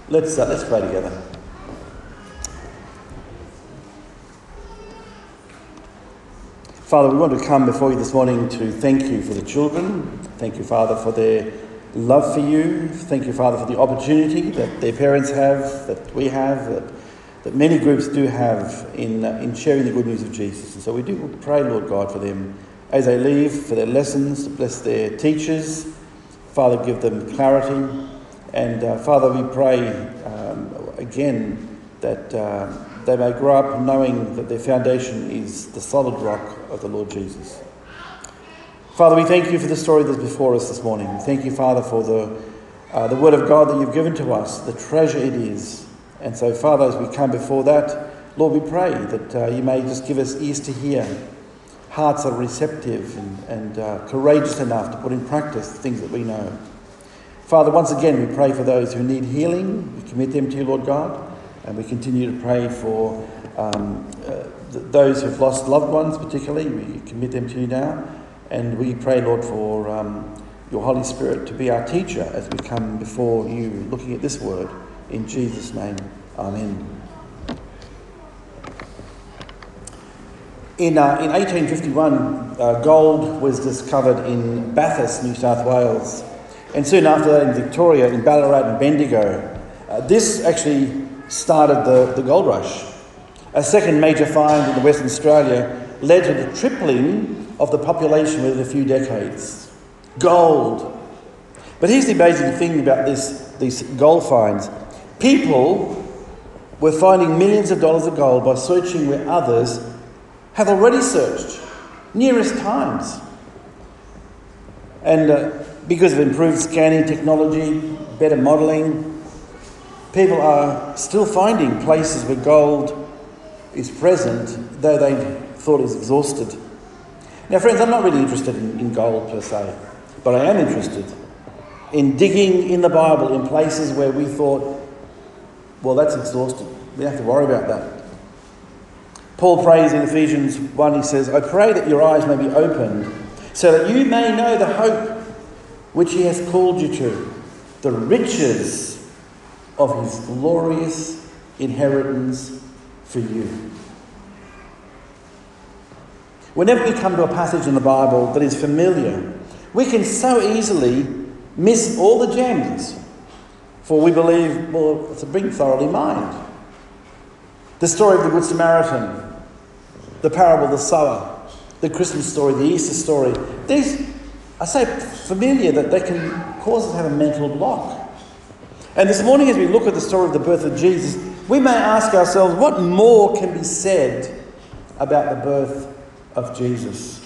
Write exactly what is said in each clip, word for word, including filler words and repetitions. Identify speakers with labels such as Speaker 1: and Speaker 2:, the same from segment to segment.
Speaker 1: Let's, uh, let's pray together. Father, we want to come before you this morning to thank you for the children. Thank you, Father, for their love for you. Thank you, Father, for the opportunity that their parents have, that we have, that, that many groups do have in, uh, in sharing the good news of Jesus. And so we do pray, Lord God, for them as they leave, for their lessons, bless their teachers. Father, give them clarity. And uh, Father, we pray um, again that uh, they may grow up knowing that their foundation is the solid rock of the Lord Jesus. Father, we thank you for the story that's before us this morning. We thank you, Father, for the uh, the word of God that you've given to us, the treasure it is. And so, Father, as we come before that, Lord, we pray that uh, you may just give us ears to hear, hearts that are receptive and, and uh, courageous enough to put in practice the things that we know. Father, once again, we pray for those who need healing. We commit them to you, Lord God. And we continue to pray for um, uh, th- those who've lost loved ones, particularly. We commit them to you now. And we pray, Lord, for um, your Holy Spirit to be our teacher as we come before you, looking at this word. In Jesus' name, amen. In, uh, in eighteen fifty-one, uh, gold was discovered in Bathurst, New South Wales. And soon after that in Victoria, in Ballarat and Bendigo. Uh, this actually started the, the gold rush. A second major find in Western Australia led to the tripling of the population within a few decades. Gold. But here's the amazing thing about this, these gold finds. People were finding millions of dollars of gold by searching where others have already searched, nearest times. And uh, because of improved scanning technology, better modelling, people are still finding places where gold is present, though they thought it was exhausted. Now, friends, I'm not really interested in, in gold per se, but I am interested in digging in the Bible in places where we thought, well, that's exhausted. We don't have to worry about that. Paul prays in Ephesians one, he says, I pray that your eyes may be opened so that you may know the hope which he has called you to, the riches of his glorious inheritance for you. Whenever we come to a passage in the Bible that is familiar, we can so easily miss all the gems, for we believe, well, it's a bring thoroughly mind. The story of the Good Samaritan, the parable of the sower, the Christmas story, the Easter story, these are so familiar that they can cause us to have a mental block. And this morning, as we look at the story of the birth of Jesus, we may ask ourselves, what more can be said about the birth of Jesus?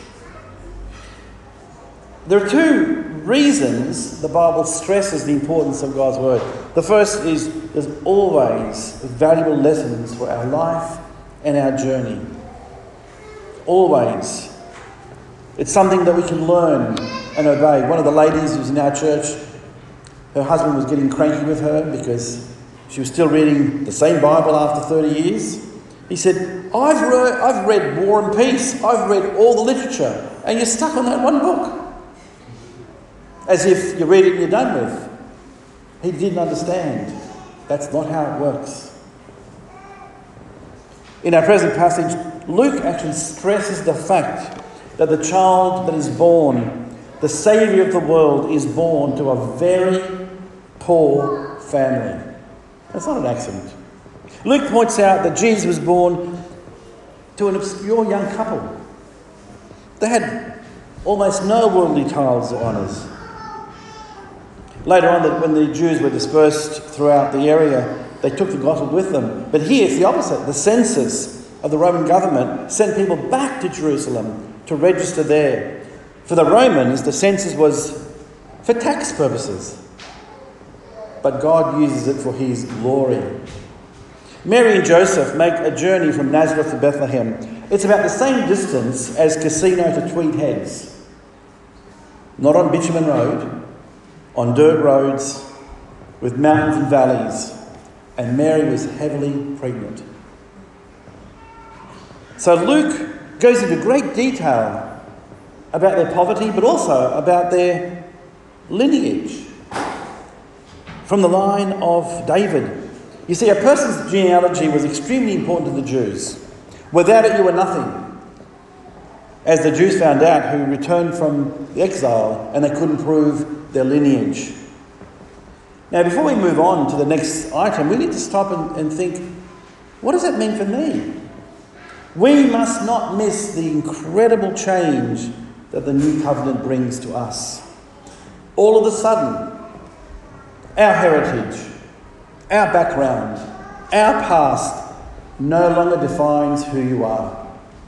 Speaker 1: There are two reasons the Bible stresses the importance of God's word. The first is there's always valuable lessons for our life and our journey. Always. It's something that we can learn and obey. One of the ladies who was in our church, her husband was getting cranky with her because she was still reading the same Bible after thirty years. He said, I've read, I've read War and Peace. I've read all the literature. And you're stuck on that one book. As if you read it and you're done with. He didn't understand. That's not how it works. In our present passage, Luke actually stresses the fact that the child that is born, the Saviour of the world, is born to a very poor family. That's not an accident. Luke points out that Jesus was born to an obscure young couple. They had almost no worldly titles or honours. Later on, when the Jews were dispersed throughout the area, they took the gospel with them. But here it's the opposite. The census of the Roman government sent people back to Jerusalem to register there. For the Romans, the census was for tax purposes. But God uses it for his glory. Mary and Joseph make a journey from Nazareth to Bethlehem. It's about the same distance as Casino to Tweed Heads. Not on bitumen road, on dirt roads, with mountains and valleys. And Mary was heavily pregnant. So Luke goes into great detail about their poverty, but also about their lineage. from the line of David. You see, a person's genealogy was extremely important to the Jews. Without it, you were nothing. As the Jews found out who returned from the exile and they couldn't prove their lineage. Now, before we move on to the next item, we need to stop and, and think, what does that mean for me? We must not miss the incredible change that the new covenant brings to us. All of a sudden, our heritage, our background, our past no longer defines who you are.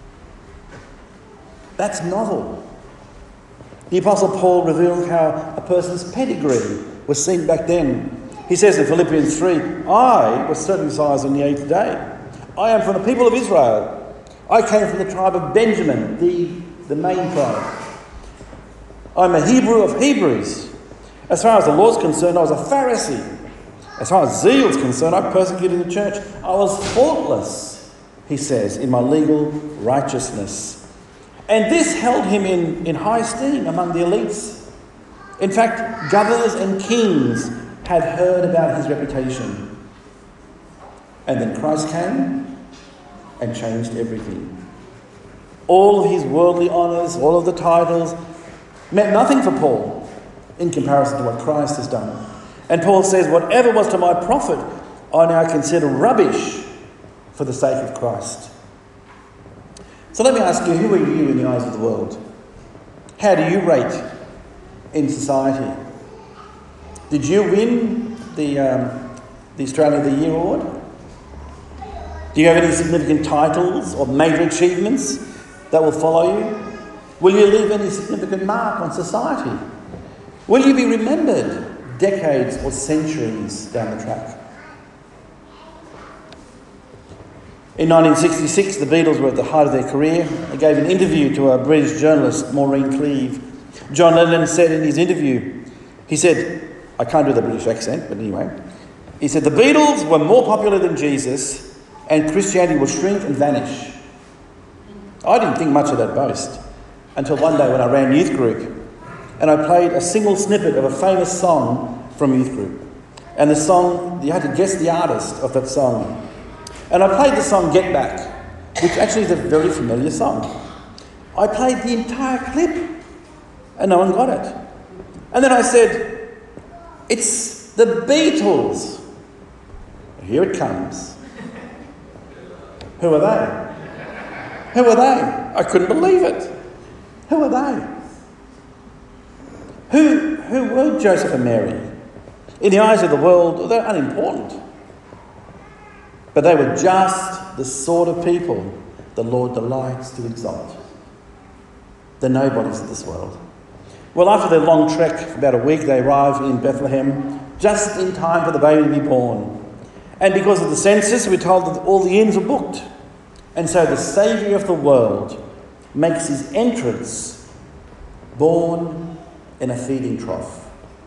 Speaker 1: That's novel. The Apostle Paul revealed how a person's pedigree was seen back then. He says in Philippians three, I was circumcised on the eighth day. I am from the people of Israel. I came from the tribe of Benjamin, the, the main tribe. I'm a Hebrew of Hebrews. As far as the law is concerned, I was a Pharisee. As far as zeal is concerned, I persecuted the church. I was faultless, he says, in my legal righteousness. And this held him in, in high esteem among the elites. In fact, governors and kings had heard about his reputation. And then Christ came and changed everything. All of his worldly honours, all of the titles, meant nothing for Paul in comparison to what Christ has done. And Paul says, whatever was to my profit, I now consider rubbish for the sake of Christ. So let me ask you, who are you in the eyes of the world? How do you rate in society? Did you win the, um, the Australia of the Year award? Do you have any significant titles or major achievements that will follow you? Will you leave any significant mark on society? Will you be remembered decades or centuries down the track? In nineteen sixty-six, the Beatles were at the height of their career. They gave an interview to a British journalist, Maureen Cleave. John Lennon said in his interview, he said, I can't do the British accent, but anyway, he said, the Beatles were more popular than Jesus and Christianity will shrink and vanish. I didn't think much of that boast until one day when I ran youth group and I played a single snippet of a famous song from youth group. And the song, you had to guess the artist of that song. And I played the song Get Back, which actually is a very familiar song. I played the entire clip and no one got it. And then I said, it's the Beatles. Here it comes. Who are they? Who are they? I couldn't believe it. Who are they? Who, who were Joseph and Mary? In the eyes of the world, they're unimportant. But they were just the sort of people the Lord delights to exalt. The nobodies of this world. Well, after their long trek, for about a week, they arrive in Bethlehem, just in time for the baby to be born. And because of the census, we're told that all the inns are booked. And so the Saviour of the world makes his entrance born in a feeding trough.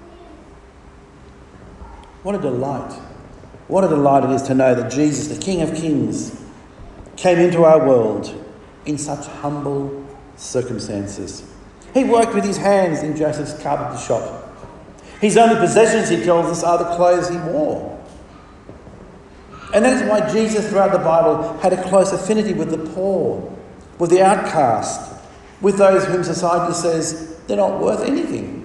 Speaker 1: What a delight. What a delight it is to know that Jesus, the King of Kings, came into our world in such humble circumstances. He worked with his hands in Joseph's carpenter shop. His only possessions, he tells us, are the clothes he wore. And that is why Jesus, throughout the Bible, had a close affinity with the poor, with the outcast, with those whom society says they're not worth anything.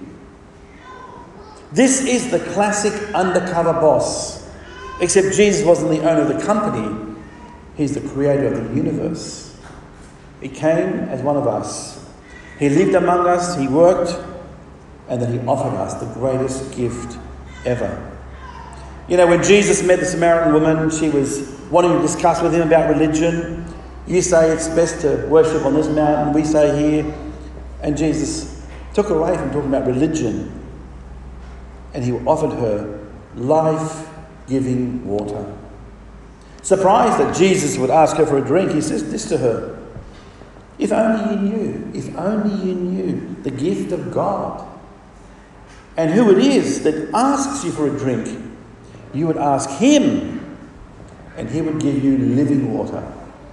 Speaker 1: This is the classic undercover boss, except Jesus wasn't the owner of the company. He's the creator of the universe. He came as one of us. He lived among us, he worked, and then he offered us the greatest gift ever. You know, when Jesus met the Samaritan woman, she was wanting to discuss with him about religion. You say it's best to worship on this mountain, we say here. And Jesus took her away from talking about religion. And he offered her life-giving water. Surprised that Jesus would ask her for a drink, he says this to her. If only you knew, if only you knew the gift of God and who it is that asks you for a drink, you would ask him and he would give you living water.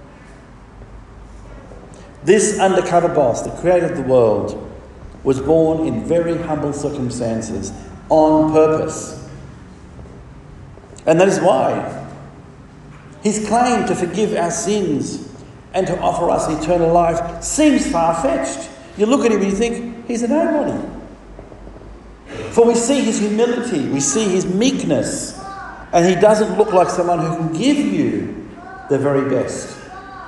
Speaker 1: This undercover boss, the creator of the world, was born in very humble circumstances on purpose. And that is why his claim to forgive our sins and to offer us eternal life seems far-fetched. You look at him and you think, he's a nobody. For we see his humility, we see his meekness, and he doesn't look like someone who can give you the very best.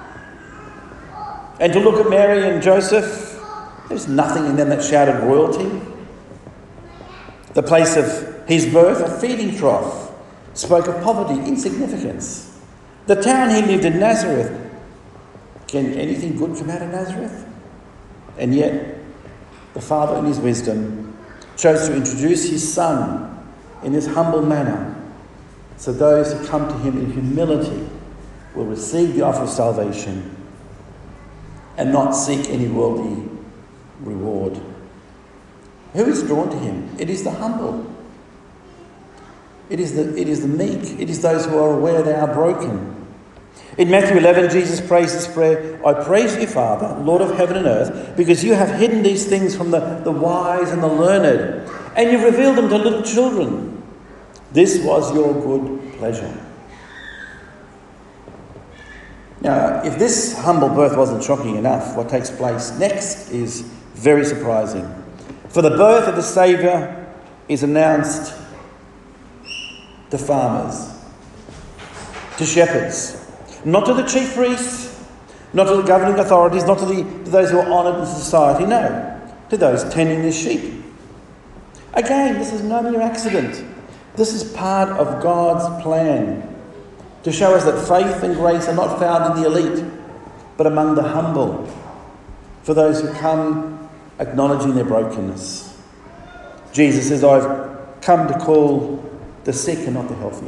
Speaker 1: And to look at Mary and Joseph, there's nothing in them that shouted royalty. The place of his birth, a feeding trough, spoke of poverty, insignificance. The town he lived in, Nazareth, can anything good come out of Nazareth? And yet, the Father in his wisdom chose to introduce his Son in this humble manner, so those who come to him in humility will receive the offer of salvation and not seek any worldly reward. Who is drawn to him? It is the humble. It is the, it is the meek. It is those who are aware they are broken. In Matthew eleven, Jesus prays this prayer, I praise you, Father, Lord of heaven and earth, because you have hidden these things from the, the wise and the learned, and you've revealed them to little children. This was your good pleasure. Now, if this humble birth wasn't shocking enough, what takes place next is very surprising. For the birth of the Saviour is announced to farmers, to shepherds, not to the chief priests, not to the governing authorities, not to, the, to those who are honoured in society, no, to those tending their sheep. Again, this is no mere accident. This is part of God's plan to show us that faith and grace are not found in the elite, but among the humble, for those who come acknowledging their brokenness. Jesus says, I've come to call the sick and not the healthy.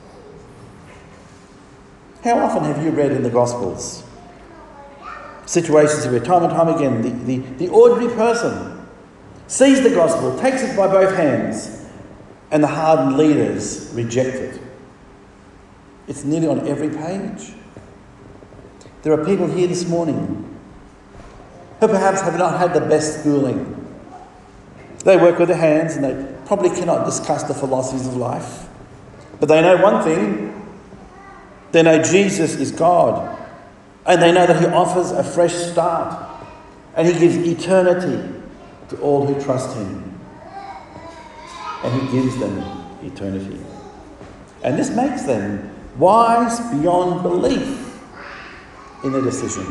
Speaker 1: How often have you read in the Gospels situations where time and time again the, the, the ordinary person sees the gospel, takes it by both hands, and the hardened leaders reject it? It's nearly on every page. There are people here this morning who perhaps have not had the best schooling. They work with their hands and they probably cannot discuss the philosophies of life. But they know one thing. They know Jesus is God. And they know that he offers a fresh start. And he gives eternity to all who trust him. And he gives them eternity. And this makes them wise beyond belief in their decision.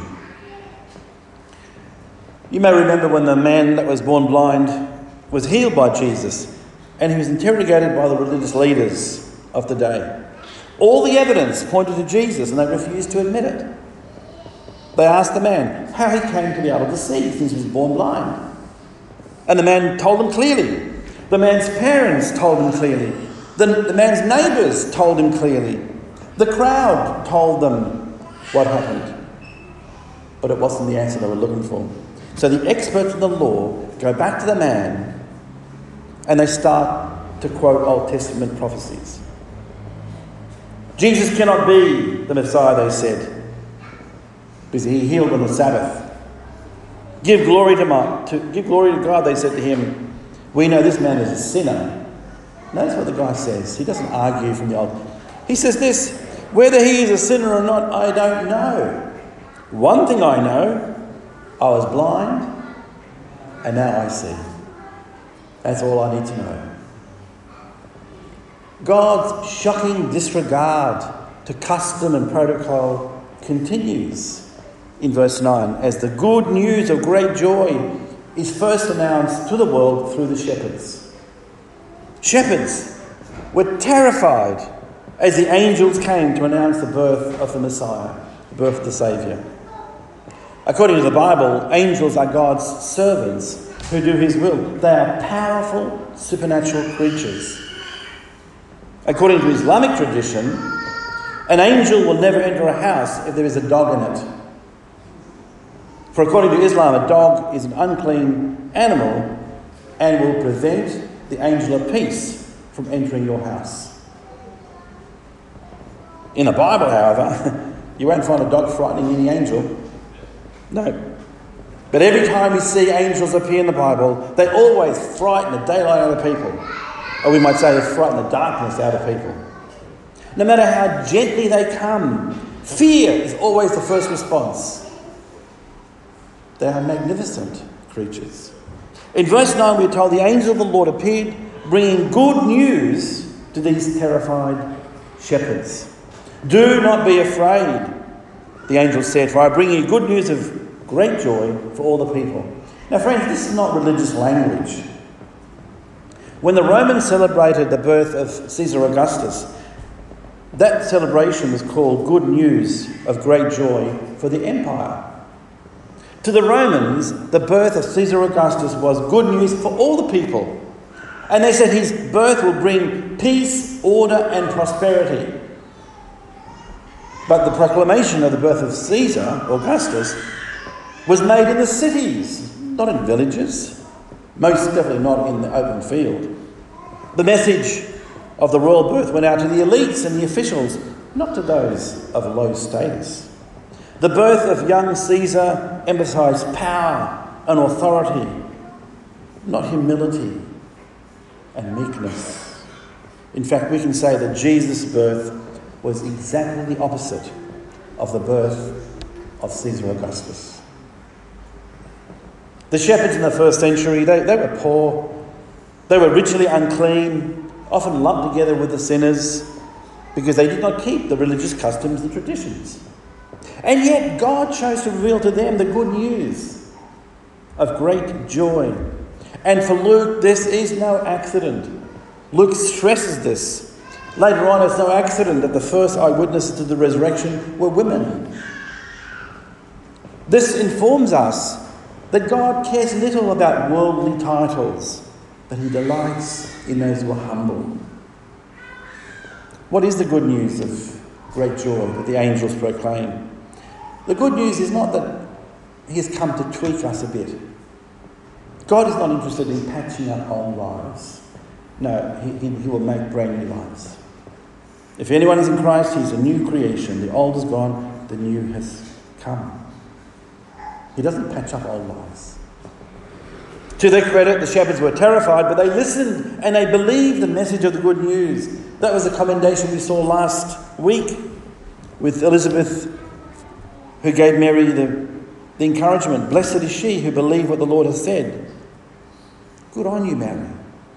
Speaker 1: You may remember when the man that was born blind was healed by Jesus, and he was interrogated by the religious leaders of the day. All the evidence pointed to Jesus, and they refused to admit it. They asked the man how he came to be able to see since he was born blind. And the man told them clearly. The man's parents told him clearly. The, the man's neighbours told him clearly. The crowd told them what happened. But it wasn't the answer they were looking for. So the experts in the law go back to the man and they start to quote Old Testament prophecies. Jesus cannot be the Messiah, they said, because he healed on the Sabbath. Give glory to, my, to give glory to God, they said to him. We know this man is a sinner. Notice what the guy says. He doesn't argue from the old. He says this, whether he is a sinner or not, I don't know. One thing I know, I was blind and now I see. That's all I need to know. God's shocking disregard to custom and protocol continues in verse nine as the good news of great joy is first announced to the world through the shepherds. Shepherds were terrified as the angels came to announce the birth of the Messiah, the birth of the Saviour. According to the Bible, angels are God's servants who do his will. They are powerful, supernatural creatures. According to Islamic tradition, an angel will never enter a house if there is a dog in it. For according to Islam, a dog is an unclean animal and will prevent the angel of peace from entering your house. In the Bible, however, you won't find a dog frightening any angel. No. But every time we see angels appear in the Bible, they always frighten the daylight out of people. Or we might say they frighten the darkness out of people. No matter how gently they come, fear is always the first response. They are magnificent creatures. In verse nine, we're told the angel of the Lord appeared, bringing good news to these terrified shepherds. Do not be afraid, the angel said, for I bring you good news of great joy for all the people. Now, friends, this is not religious language. When the Romans celebrated the birth of Caesar Augustus, that celebration was called Good News of Great Joy for the Empire. To the Romans, the birth of Caesar Augustus was good news for all the people. And they said his birth will bring peace, order and prosperity. But the proclamation of the birth of Caesar Augustus was made in the cities, not in villages, most definitely not in the open field. The message of the royal birth went out to the elites and the officials, not to those of low status. The birth of young Caesar emphasised power and authority, not humility and meekness. In fact, we can say that Jesus' birth was exactly the opposite of the birth of Caesar Augustus. The shepherds in the first century, they, they were poor, they were ritually unclean, often lumped together with the sinners because they did not keep the religious customs and traditions. And yet God chose to reveal to them the good news of great joy. And for Luke, this is no accident. Luke stresses this. Later on, it's no accident that the first eyewitnesses to the resurrection were women. This informs us that God cares little about worldly titles, but he delights in those who are humble. What is the good news of great joy that the angels proclaim? The good news is not that he has come to tweak us a bit. God is not interested in patching up old lives. No, he, he, he will make brand new lives. If anyone is in Christ, he's a new creation. The old is gone, the new has come. He doesn't patch up old lives. To their credit, the shepherds were terrified, but they listened and they believed the message of the good news. That was the commendation we saw last week with Elizabeth, who gave Mary the, the encouragement. Blessed is she who believed what the Lord has said. Good on you, Mary.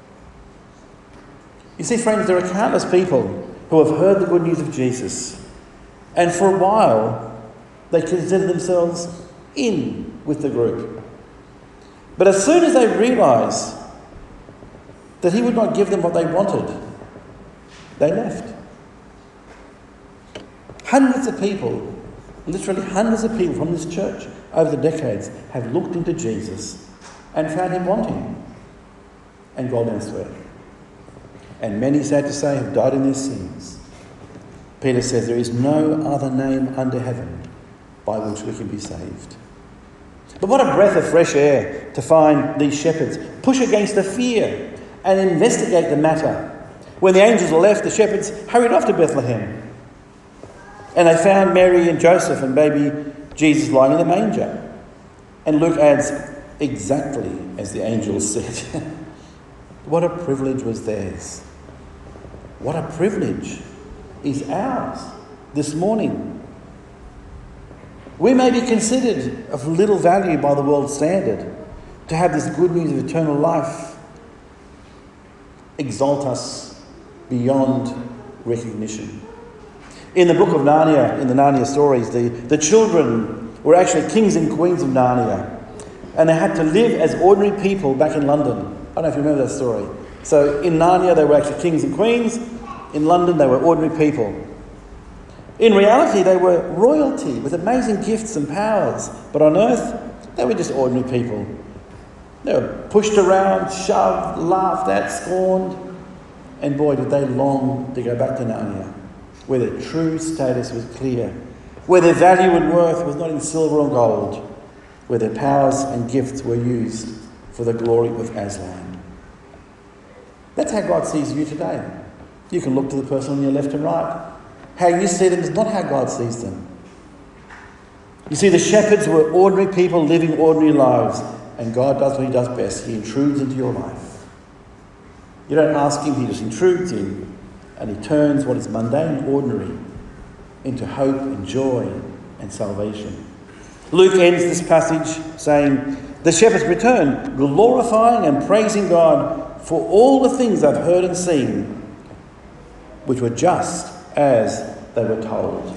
Speaker 1: You see, friends, there are countless people who have heard the good news of Jesus, and for a while they consider themselves in with the group. But as soon as they realise that he would not give them what they wanted, they left. Hundreds of people, literally hundreds of people from this church over the decades have looked into Jesus and found him wanting and gone elsewhere. And many, sad to say, have died in their sins. Peter says there is no other name under heaven by which we can be saved. But what a breath of fresh air to find these shepherds push against the fear and investigate the matter. When the angels were left, the shepherds hurried off to Bethlehem. And they found Mary and Joseph and baby Jesus lying in the manger. And Luke adds, exactly as the angels said. What a privilege was theirs. What a privilege is ours this morning. We may be considered of little value by the world's standard. To have this good news of eternal life exalt us beyond recognition. In the book of Narnia, in the Narnia stories, the, the children were actually kings and queens of Narnia. And they had to live as ordinary people back in London. I don't know if you remember that story. So in Narnia, they were actually kings and queens. In London, they were ordinary people. In reality, they were royalty with amazing gifts and powers. But on earth, they were just ordinary people. They were pushed around, shoved, laughed at, scorned. And boy, did they long to go back to Narnia, where their true status was clear, where their value and worth was not in silver or gold, where their powers and gifts were used for the glory of Aslan. That's how God sees you today. You can look to the person on your left and right. How you see them is not how God sees them. You see, the shepherds were ordinary people living ordinary lives, and God does what he does best. He intrudes into your life. You don't ask him, he just intrudes in. and he turns what is mundane and ordinary into hope and joy and salvation. Luke ends this passage saying, "The shepherds returned, glorifying and praising God for all the things they've heard and seen, which were just as they were told."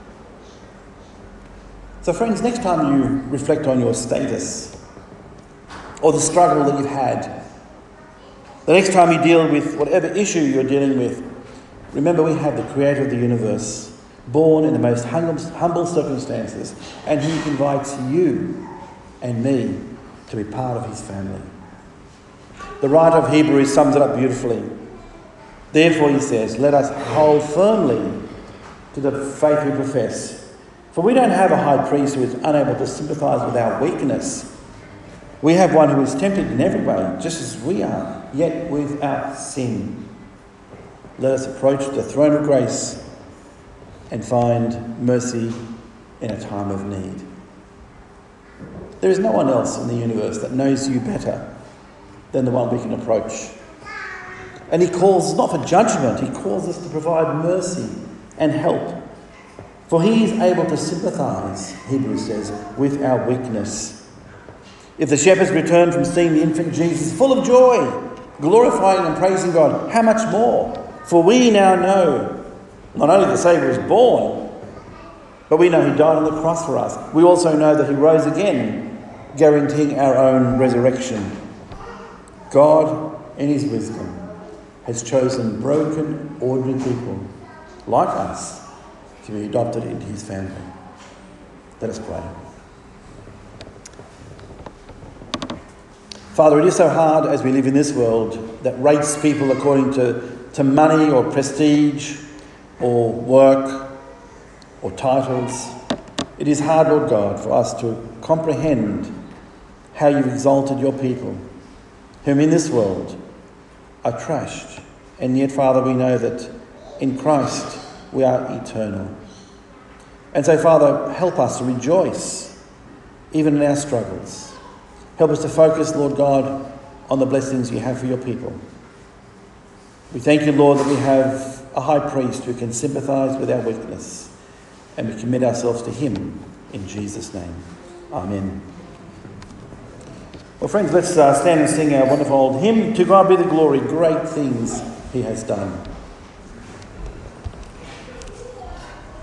Speaker 1: So friends, next time you reflect on your status or the struggle that you've had, the next time you deal with whatever issue you're dealing with, remember we have the Creator of the universe, born in the most humble, humble circumstances, and he invites you and me to be part of his family. The writer of Hebrews sums it up beautifully. Therefore, he says, let us hold firmly to the faith we profess. For we don't have a high priest who is unable to sympathise with our weakness. We have one who is tempted in every way, just as we are, yet without sin. Let us approach the throne of grace and find mercy in a time of need. There is no one else in the universe that knows you better than the one we can approach. And he calls not for judgment, he calls us to provide mercy and help. For he is able to sympathise, Hebrews says, with our weakness. If the shepherds returned from seeing the infant Jesus full of joy, glorifying and praising God, how much more? For we now know not only the Saviour was born, but we know he died on the cross for us. We also know that he rose again, guaranteeing our own resurrection. God, in his wisdom, has chosen broken, ordinary people like us to be adopted into his family. Let us pray. Father, it is so hard as we live in this world that rates people according to, to money or prestige or work or titles. It is hard, Lord God, for us to comprehend how you've exalted your people, whom in this world are trashed. And yet, Father, we know that in Christ we are eternal. And so, Father, help us to rejoice even in our struggles. Help us to focus, Lord God, on the blessings you have for your people. We thank you, Lord, that we have a high priest who can sympathise with our weakness, and we commit ourselves to him in Jesus' name. Amen. Well, friends, let's uh, stand and sing our wonderful old hymn, To God Be the Glory, Great Things He Has Done.